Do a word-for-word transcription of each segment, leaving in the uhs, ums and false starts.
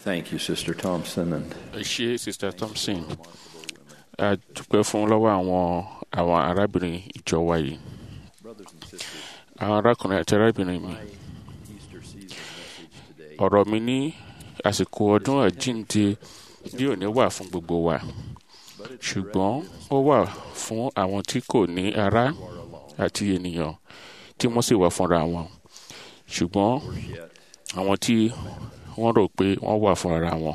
Thank you, Sister Thompson. And ẹ ṣé Sister Thompson. A dúpẹ́ fún lọ́wọ́ àwọn àwọn arábìnrin ìjọ wa yìí. Àwọn arákùnrin àti arábìnrin mi. Ọ̀rọ̀ mi ní àsìkò ọdún àjíǹde ní òní wà fún gbogbo wa. Ṣùgbọ́n ó wà fún àwọn tí kò ní ará àti ènìyàn tí wọ́n sì wà fúnra wọn. Ṣùgbọ́n àwọn tí wọ́n rò pé wọ́n wà fúnra wọn.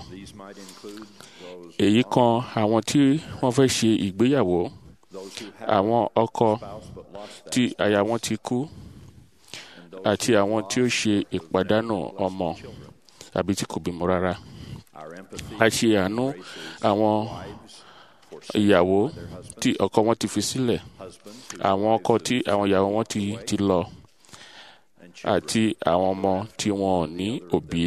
Èyí kan àwọn tí wọ́n fẹ́ ṣe ìgbéyàwó, àwọn ọkọ tí aya wọn ti kú, àti àwọn tí ó ṣe ìpàdánù ọmọ àbí tí kò bímọ rárá. A ṣe àánú àwọn ìyàwó tí ọkọ wọn ti fi sílẹ̀, àwọn ọkọ tí àwọn ìyàwó wọn ti ti lọ, àti àwọn ọmọ tí wọn ò ní òbí.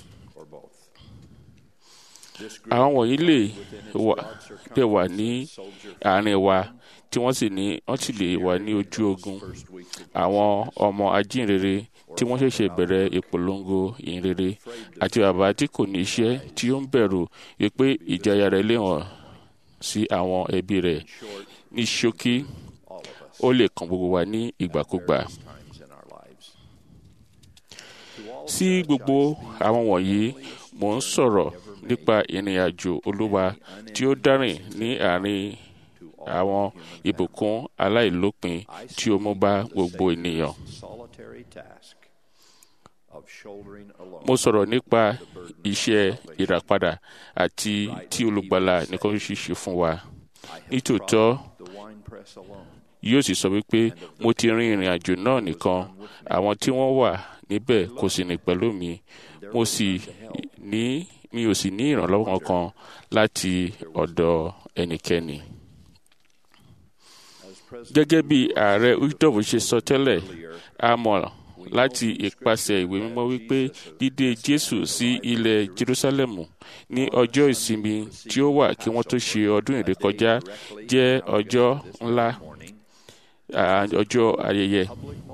Àwọn wọ̀nyí lè wà lè wà ní àárín wa tí wọ́n sì ní wọ́n sì lè wà ní ojú ogun. Àwọn ọmọ ajínrere tí wọ́n ṣẹ̀ṣẹ̀ bẹ̀rẹ̀ ìpolongo ìhìnrere àti bàbá tí kò ní iṣẹ́ tí ó ń bẹ̀rù wípé ìjayà rẹ̀ lè hàn sí àwọn ẹbí rẹ̀. Ní ṣókí, ó lè kan gbogbo wa ní ìgbàkúgbà. Sí gbogbo àwọn wọ̀nyí, mò ń sọ̀rọ̀ nípa ìrìn-àjò Olúwa tí ó dárìn ní àárín àwọn ìbùkún aláìlópin tí ó mú bá gbogbo ènìyàn. Mo sọ̀rọ̀ nípa iṣẹ́ ìràpadà àti tí Olùgbàlà nìkan ṣíṣe fún wa. Nítòótọ́, yóò sì sọ wípé mo ti rin ìrìn-àjò náà nìkan, àwọn tí wọ́n wà níbẹ̀ kò sì ní pẹ̀lú mi. Mo sì ní mi ò sì ní ìrànlọ́wọ́ kankan láti ọ̀dọ̀ ẹnikẹ́ni. Gẹ́gẹ́ bí ààrẹ Udoh ṣe sọ tẹ́lẹ̀, a mọ̀ láti ipasẹ̀ ìwé mímọ́ wípé dídé Jésù sí ilẹ̀ Jerúsálẹ́mù ní ọjọ́ ìsinmi tí ó wà kí wọ́n tó ṣe ọdún ìrékọjá jẹ́ ọjọ́ ńlá, ọjọ́ ayẹyẹ.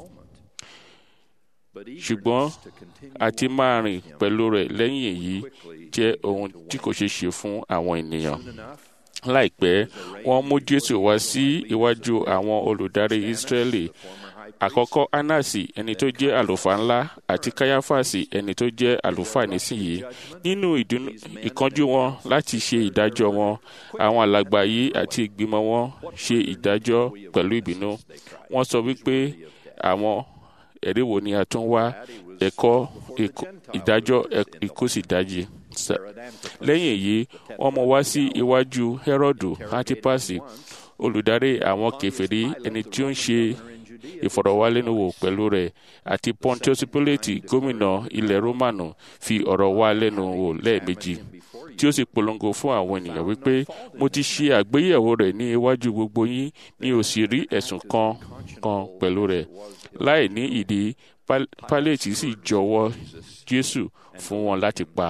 Ṣùgbọ́n àti máa rìn pẹ̀lú rẹ̀ lẹ́yìn èyí jẹ́ ohun tí kò ṣeé ṣe fún àwọn ènìyàn. Láìpẹ́, wọ́n mú Jésù wá sí iwájú àwọn olùdarí Ísírẹ́lì. Àkọ́kọ́ Anasi, ẹni tó jẹ́ àlùfáà ńlá, àti Káyáfásì, ẹni tó jẹ́ àlùfáà nísìnyí. Nínú ìkánjú wọn láti ṣe ìdájọ́ wọn, àwọn alàgbà yìí àti ìgbìmọ̀ wọn ṣe ìdájọ́ pẹ̀lú ìbínú. Wọ́n sọ wípé àwọn ẹ̀rí wo ni a tún wá ẹ̀kọ́ ìdájọ́ ìkóṣìdájì. Lẹ́yìn èyí, wọ́n mú wá sí iwájú Hẹ́rọ́dù Antipasi, olùdarí àwọn kèfèrí, ẹni tí ó ń ṣe ìfọ̀rọ̀wálẹ́nuwò pẹ̀lú rẹ̀, àti Pontius Pilate, gómìnà ilẹ̀ Rómánù, fi ọ̀rọ̀ wá lẹ́nu wò lẹ́ẹ̀mejì, tí ó sì polongo fún àwọn ènìyàn wípé mo ti ṣe àgbéyẹ̀wò rẹ̀ ní iwájú gbogbo yín, mi ò sì rí ẹ̀sùn kan kan pẹ̀lú rẹ̀. Láì ní ìdí, Pilate sì jọ̀wọ́ Jésù fún wọn láti pa.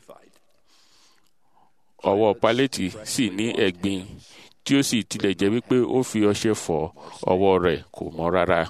Ọwọ́ Pilate sì ní ẹ̀gbin, tí ó sì tilẹ̀ jẹ́ wípé ó fi ọṣẹ fọ̀, ọwọ́ rẹ̀ kò mọ́ rárá.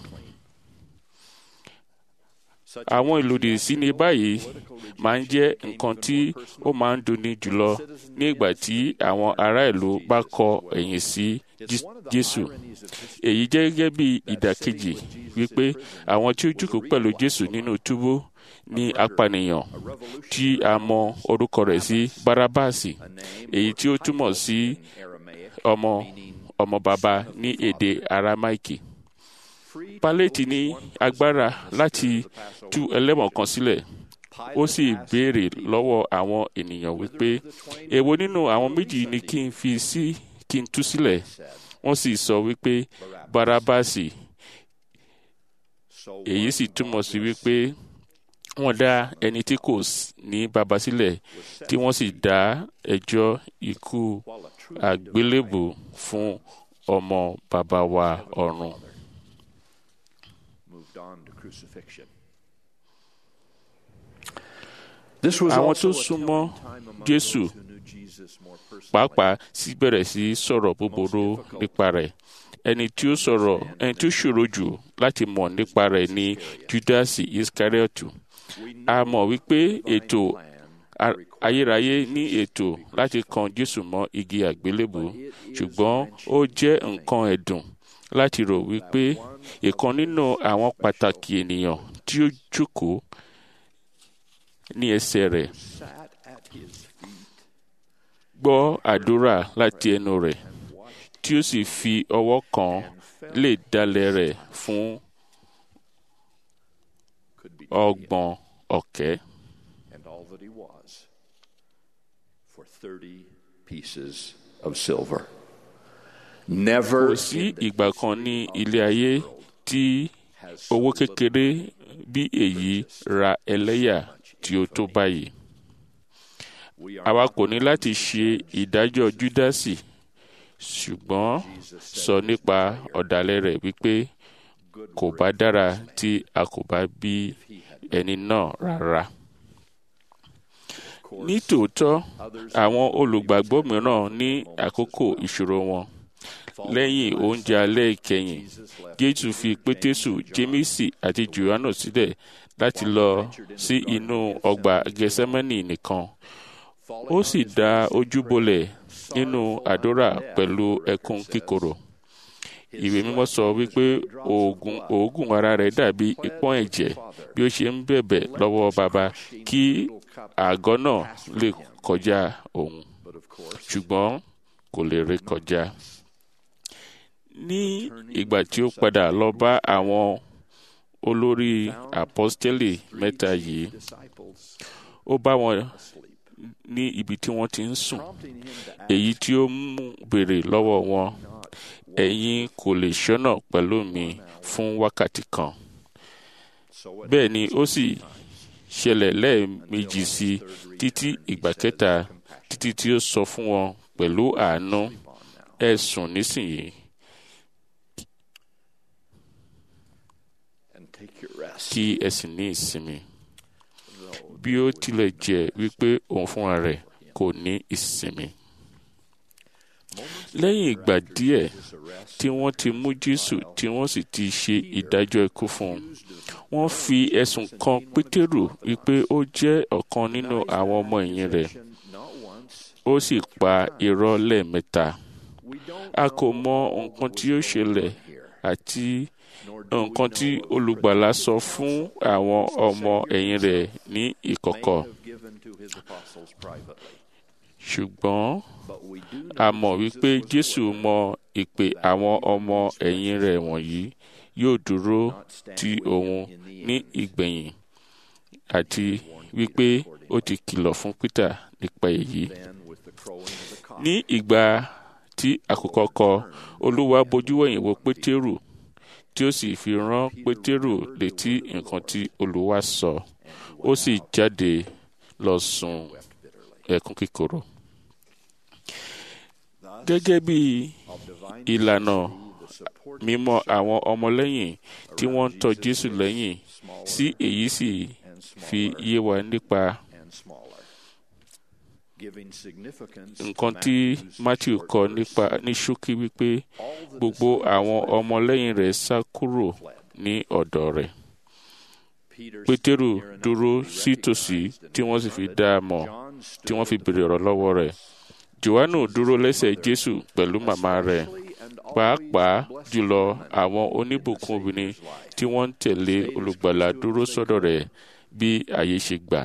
Àwọn ìlòdì sí ní báyìí máa ń jẹ́ nǹkan tí ó máa ń dunni jùlọ ní ìgbà tí àwọn ará ìlú bá kọ ẹ̀yìn sí Jésù. Èyí jẹ́ gẹ́gẹ́ bí ìdàkejì wípé àwọn tí ó jókòó pẹ̀lú Jésù nínú túbú ní apànìyàn tí a mọ orúkọ rẹ̀ sí Bárábásì, èyí tí ó túmọ̀ sí ọmọ ọmọ bàbá ní èdè Arámáìkì. Pilate ní agbára láti tú ẹlẹ́wọ̀n kan sílẹ̀. Ó sì béèrè lọ́wọ́ àwọn ènìyàn wípé èwo nínú àwọn méjì ni kí n fi sí kí n tú sílẹ̀. Wọ́n sì sọ wípé Bárábásì. Èyí sì túmọ̀ sí wípé wọ́n dá ẹni tí kò ní baba sílẹ̀, tí wọ́n sì dá ẹjọ́ ikú àgbélébù fún ọmọ bàbá wa ọ̀run. Àwọn tó súnmọ́ Jésù pàápàá sì bẹ̀rẹ̀ sí sọ̀rọ̀ búburú nípa rẹ̀. Ẹni tí ó sọ̀rọ̀ ẹni tí ó ṣòro jù láti mọ̀ nípa rẹ̀ ni Júdásì Iskariotu. A mọ̀ wípé ètò ayérayé ní ètò láti kan Jésù mọ́ igi àgbélébùú, ṣùgbọ́n ó jẹ́ nǹkan ẹ̀dùn láti rò wípé ìkan nínú àwọn pàtàkì ènìyàn tí ó jókòó ní ẹsẹ̀ rẹ̀ gbọ́ àdúrà láti ẹnu rẹ̀, tí ó sì fi ọwọ́ kan lè dalẹ̀ rẹ̀ fún ọgbọ̀n ọ̀kẹ́. And all that he was for thirty pieces of silver. Never Kò sí ìgbà kan ní ilé ayé tí owó kékeré bí èyí ra ẹlẹ́yà tí ó tó báyìí. Àwa kò ní láti ṣe ìdájọ́ Júdásì, ṣùgbọ́n sọ nípa ọ̀dàlẹ̀ rẹ̀ wípé kò bá dára tí a kò bá bí ẹni náà rárá. Ní tòótọ́, àwọn olùgbàgbọ́ mìíràn ní àkókò ìṣòro wọn. Lẹ́yìn oúnjẹ alẹ́ ìkẹyìn, Jésù fi Pétérù, Jémísì àti Jòhánù sílẹ̀ láti lọ sí inú ọgbà Gẹ́sẹ́mánì nìkan. Ó sì dá ojú bolẹ̀ nínú àdúrà pẹ̀lú ẹkún kíkorò. Ìwé mímọ́ sọ wípé òògùn òògùn ara rẹ̀ dàbí ìpọ́n ẹ̀jẹ̀ bí ó ṣe ń bẹ̀bẹ̀ lọ́wọ́ Baba kí àgọ́ náà lè kọjá òun, ṣùgbọ́n kò lè ré kọjá. Ní ìgbà tí ó padà lọ bá àwọn olórí àpọ́stélì mẹ́ta yìí, ó bá wọn ní ibi tí wọ́n ti ń sùn, èyí tí ó mú béèrè lọ́wọ́ wọn, ẹ̀yin kò lè ṣọ́nà pẹ̀lú mi fún wákàtí kan. Bẹ́ẹ̀ ni ó sì ṣẹlẹ̀ lẹ́ẹ̀mejì sí títí ìgbà kẹta, títí tí ó sọ fún wọn pẹ̀lú àánú, ẹ sùn nísìnyí kí ẹ sì ní ìsinmi. Bí ó tilẹ̀ jẹ́ wípé òun fúnra rẹ̀ kò ní ìsinmi. Lẹ́yìn ìgbà díẹ̀ tí wọ́n ti mú Jésù tí wọ́n sì ti ṣe ìdájọ́ ikú fún un, wọ́n fi ẹ̀sùn kan Pétérù wípé ó jẹ́ ọ̀kan nínú àwọn ọmọ ẹ̀yìn rẹ̀. Ó sì pa irọ́ lẹ́ẹ̀mẹ́ta. A kò mọ nǹkan tí ó ṣẹlẹ̀ àti nǹkan tí olùgbàlà sọ fún àwọn ọmọ ẹ̀yìn rẹ̀ ní ìkọ̀kọ̀. Ṣùgbọ́n a mọ̀ wípé Jésù mọ ìpè àwọn ọmọ ẹ̀yìn rẹ̀ wọ̀nyí yóò dúró ti òun ní ìgbẹ̀yìn, àti wípé ó ti kìlọ̀ fún Pétérù nípa èyí. Ní ìgbà tí àkókò kọ, Olúwa bojú wẹ̀yìn wo Pétérù, tí ó sì fi rán Pétérù létí nǹkan tí Olúwa sọ. Ó sì jáde lọ sun ẹkún kíkorò. Gẹ́gẹ́ bí ìlànà mímọ́ àwọn ọmọlẹ́yìn tí wọ́n ń tọ̀ Jésù lẹ́yìn, sí èyí sì fi yé wa nípa nǹkan tí Matthew kọ nípa ní ṣókí wípé gbogbo àwọn ọmọlẹ́yìn rẹ̀ sá kúrò ní ọ̀dọ̀ rẹ̀. Pétérù dúró sí tòsí tí wọ́n sì fi dá a mọ̀, tí wọ́n fi béèrè ọ̀rọ̀ lọ́wọ́ rẹ̀. Jòhánù dúró lẹ́sẹ̀ Jésù pẹ̀lú màmá rẹ̀, pàápàá jùlọ àwọn oníbùkún obìnrin tí wọ́n ń tẹ̀lé olùgbàlà dúró sọ́dọ̀ rẹ̀ bí àyè ṣe gbà.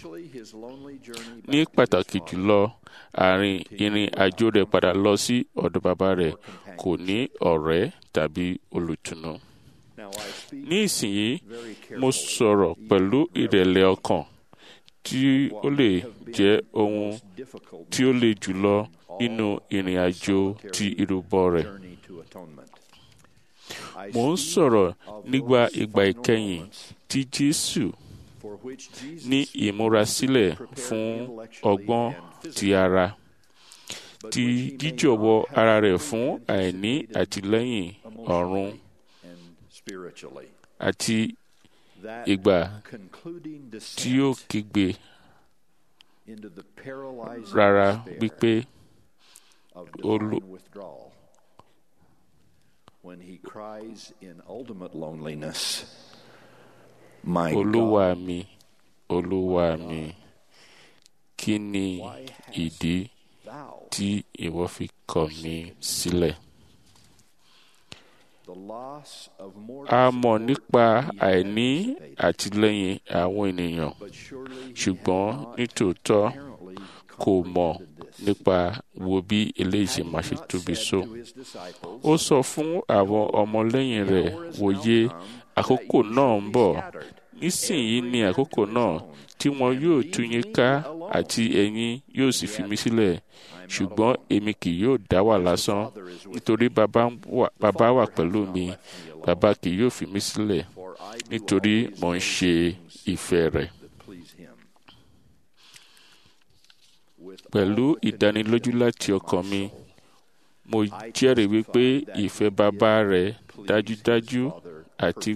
Ní pàtàkì jùlọ, àárín ìrìn àjò rẹ̀ padà lọ sí ọ̀dọ̀ bàbá rẹ̀ kò ní ọ̀rẹ́ tàbí olùtùnú. Ní ìsinyìí, mo sọ̀rọ̀ pẹ̀lú ìrẹ̀lẹ̀ ọkàn tí ó lè jẹ́ ohun tí ó le jùlọ nínú ìrìn àjò ti ìrúbọ rẹ̀. Mo ń sọ̀rọ̀ nígbà ìgbà ìkẹyìn tí Jésù ní ìmúrasílẹ̀ fún ọgbọ́n ti ara, ti jíjọ̀wọ́ ara rẹ̀ fún àìní àtìlẹ́yìn ọ̀run, àti ìgbà tí ó kígbe rárá wípé Olú Olúwa mi, Olúwa mi, kí kí ni ìdí tí ìwọ fi kọ̀ mí sílẹ̀? A mọ̀ nípa àìní àtìlẹ́yìn àwọn ènìyàn, ṣùgbọ́n nítòótọ́ kò mọ̀ nípa wo bí eléyìí ṣe máa ṣe tóbi so. Ó sọ fún àwọn ọmọlẹ́yìn rẹ̀, wòye, àkókò náà ń bọ̀. Nísìnyí ni àkókò náà tí wọn yóò tú yín ká àti ẹ̀yin yóò sì fi mí sílẹ̀. Ṣùgbọ́n èmi kì yóò dá wà lásán, nítorí Baba wà pẹ̀lú mi. Baba kì yóò fi mí sílẹ̀, nítorí mò ń ṣe ìfẹ́ rẹ̀. Pẹ̀lú ìdánilójú láti ọkàn mi, mo jẹ́rìí wípé ìfẹ́ Baba rẹ̀ dájúdájú àti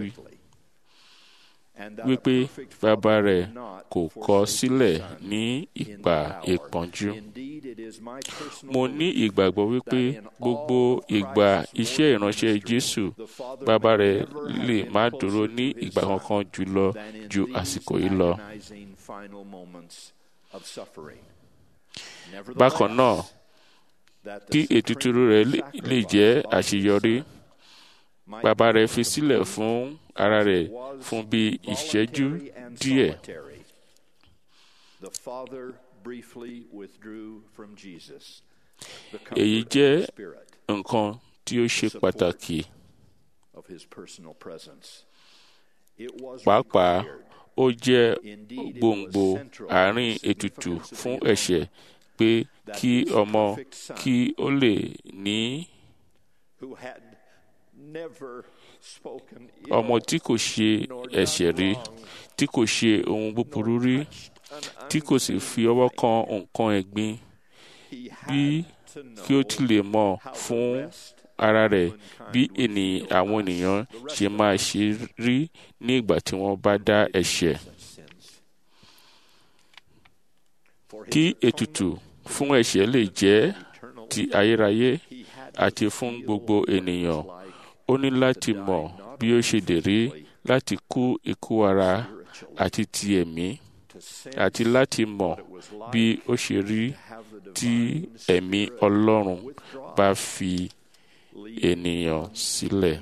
wípé Baba rẹ̀ kò kọ̀ ọ́ sílẹ̀ ní ìgbà ìpọ́njú. Mo ní ìgbàgbọ́ wípé gbogbo ìgbà iṣẹ́ ìránṣẹ́ Jésù, Baba rẹ̀ lè má dúró ní ìgbà kankan jùlọ ju àsìkò yìí lọ. Bákan náà, kí ètùtù rẹ̀ lè jẹ́ àṣeyọrí, Baba rẹ̀ fi sílẹ̀ fún ara rẹ̀ fún bí ìṣẹ́jú díẹ̀. Èyí jẹ́ nǹkan tí ó ṣe pàtàkì. Pàápàá, ó jẹ́ gbòǹgbò àárín ètùtù fún ẹ̀ṣẹ̀ pé kí ọmọ kí ó lè ní ọmọ tí kò ṣe ẹ̀ṣẹ̀ rí, tí kò ṣe ohun búburú rí, tí kò sì fi ọwọ́ kan nǹkan ẹ̀gbin, bí kí ó ti lè mọ̀ fún ara rẹ̀ bí ènìyàn àwọn ènìyàn ṣe máa ṣe rí ní ìgbà tí wọ́n bá dá ẹ̀ṣẹ̀. Kí ètùtù fún ẹ̀ṣẹ̀ lè jẹ́ ti ayérayé àti fún gbogbo ènìyàn, ó ní láti mọ̀ bí ó ṣe lè rí láti kú ikú ara àti ti ẹ̀mí, àti láti mọ̀ bí ó ṣe rí tí ẹ̀mí Ọlọ́run bá fi ènìyàn sílẹ̀.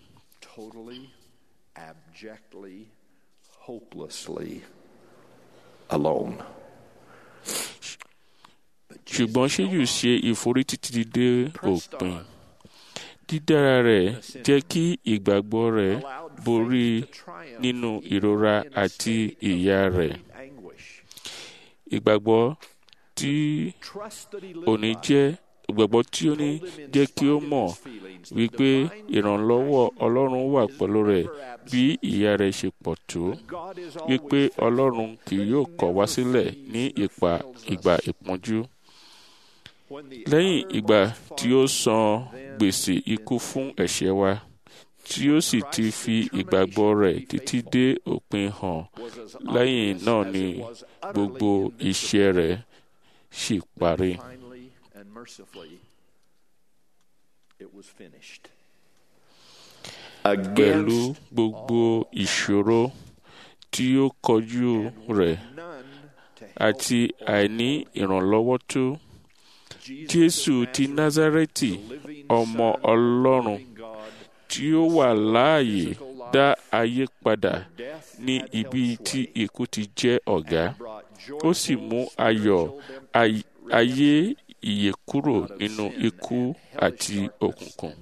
Ṣùgbọ́n ṣé yóò ṣe ìforítì títí dé òpin? Dídára rẹ̀ jẹ́ kí ìgbàgbọ́ rẹ̀ borí nínú ìrora àti ìyà rẹ̀. Ìgbàgbọ́ tí ó ní jẹ́ ìgbàgbọ́ tí ó ní jẹ́ kí ó mọ̀ wípé ìrànlọ́wọ́ Ọlọ́run wà pẹ̀lú rẹ̀ bí ìyà rẹ̀ ṣe pọ̀ tó, wípé Ọlọ́run kì yóò kọ̀ wá sílẹ̀ ní ìgbà ìpọ́njú. Lẹ́yìn ìgbà tí ó san gbèsè ikú fún ẹ̀ṣẹ̀ wa, tí ó sì ti fi ìgbàgbọ́ rẹ̀ títí dé òpin hàn, lẹ́yìn náà ni gbogbo iṣẹ́ rẹ̀ sì parí. Pẹ̀lú gbogbo ìṣòro tí ó kojú rẹ̀ àti àìní ìrànlọ́wọ́ tó, Jésù ti Násárẹ́tì, ọmọ Ọlọ́run tí ó wà láàyè, dá ayé padà ní ibi tí ikú ti jẹ́ ọ̀gá. Ó sì mú ayọ̀ ayé ìyè kúrò nínú ikú àti òkùnkùn.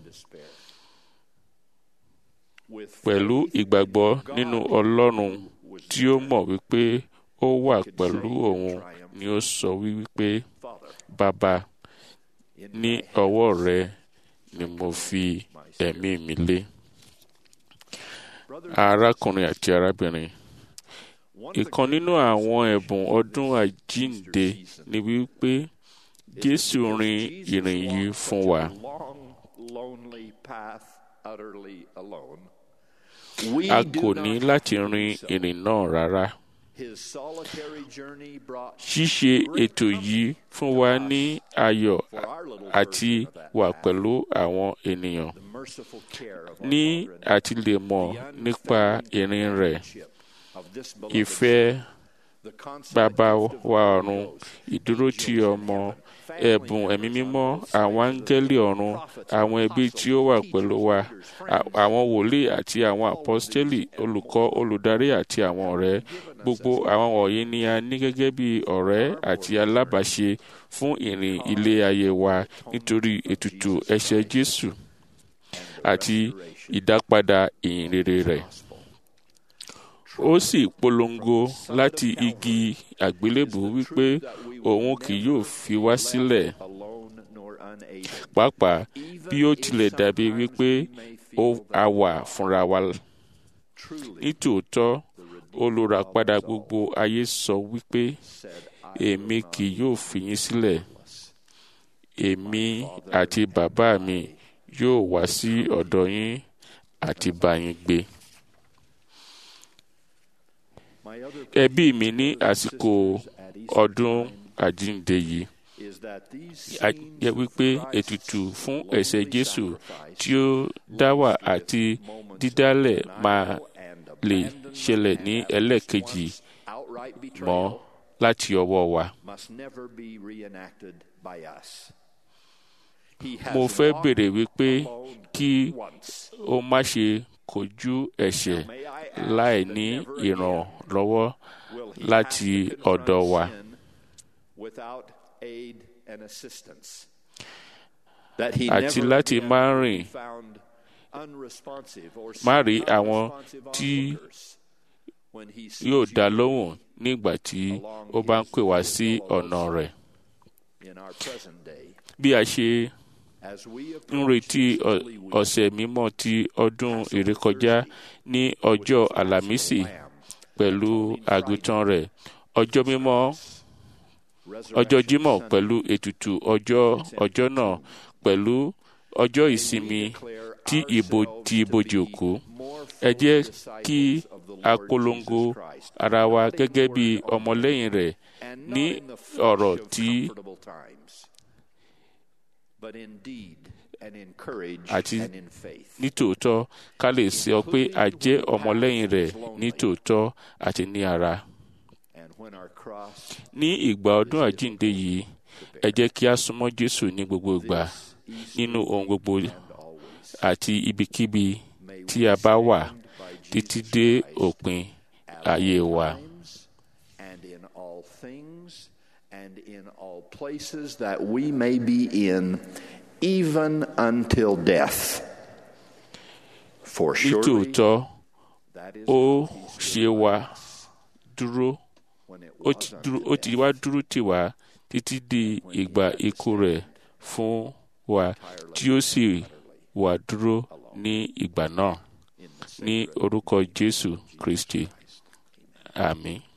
Pẹ̀lú ìgbàgbọ́ nínú Ọlọ́run tí ó mọ̀ wípé ó wà pẹ̀lú òun, ni ó sọ wípé, Baba, ní ọwọ́ rẹ ni mo fi ẹ̀mí mi lé. Arákùnrin àti arábìnrin, ìkan nínú àwọn ẹ̀bùn ọdún àjíǹde ni wípé Jésù rin ìrìn yìí fún wa. A kò ní láti rin ìrìn náà rárá. Ṣíṣe ètò yìí fún wa ní ayọ̀ àti wà pẹ̀lú àwọn ènìyàn ní àti lè mọ̀ nípa ìrìn rẹ̀, ìfẹ́ Bàbá wa ọ̀run, ìdúró ti ọmọ, ẹ̀bùn ẹ̀mí mímọ́, àwọn áńgẹ́lì ọ̀run, àwọn ẹbí tí ó wà pẹ̀lú wa, àwọn wòlíì àti àwọn àpọ́stélì, olùkọ́, olùdarí àti àwọn ọ̀rẹ́. Gbogbo àwọn wọ̀nyí ni a ní gẹ́gẹ́ bí ọ̀rẹ́ àti alábàáṣe fún ìrìn ilé ayé wa nítorí ètùtù ẹ̀ṣẹ̀ Jésù àti ìdápadà ìyìn rere rẹ̀. Ó sì polongo láti igi àgbélébùú wípé òun kì yóò fi wá sílẹ̀, pàápàá bí ó tilẹ̀ dàbí wípé a wà fúnra wa. Nítòótọ́, olùràpadà gbogbo ayé sọ wípé, èmi kì yóò fi yín sílẹ̀. Èmi àti Bàbá mi yóò wá sí ọ̀dọ̀ yín àti bá yín gbé. Ẹbí mi ní àsìkò ọdún àjíǹde yìí yẹ wípé ètùtù fún ẹ̀ṣẹ̀ Jésù tí ó dáwà àti dídálẹ̀ máa lè ṣẹlẹ̀ ní ẹlẹ́ẹ̀kejì mọ́ láti ọwọ́ wa. Mo fẹ́ béèrè wípé kí o má ṣe kojú ẹ̀ṣẹ̀ láì ní ìrànlọ́wọ́ láti ọ̀dọ̀ wa. Àti láti má rìn má rí àwọn tí yóò dá lóhùn nígbà tí ó bá ń pè wá sí ọ̀nà rẹ̀. Bí a ṣe ń retí ọ̀sẹ̀ mímọ́ ti ọdún ìrékọjá ní ọjọ́ Àlàmísì pẹ̀lú àgùntàn rẹ̀, ọjọ́ mímọ́ ọjọ́ Jímọ̀ pẹ̀lú ètùtù ọjọ́ ọjọ́ náà pẹ̀lú ọjọ́ ìsinmi tí ìbò ti ibojì òkú. Ẹ jẹ́ kí a polongo ara wa gẹ́gẹ́ bí ọmọlẹ́yìn rẹ̀ ní ọ̀rọ̀ tí àti nítòótọ́ ká lè sọ pé a jẹ́ ọmọlẹ́yìn rẹ̀ nítòótọ́ àti ní ara. Ní ìgbà ọdún àjíǹde yìí, ẹ jẹ́ kí a súnmọ́ Jésù ní gbogbo ìgbà, nínú ohun gbogbo àti ibikíbi tí a bá wà títí dé òpin ayé wa. And in all places that we may be in, even until death. For surely ó ṣe wá dúró ó ti dúró ó ti wá dúró tì wá títí di ìgbà ikú rẹ̀ fún wa, tí ó sì wá dúró ní ìgbà náà. Ní orúkọ Jésù Kristi. Àmín.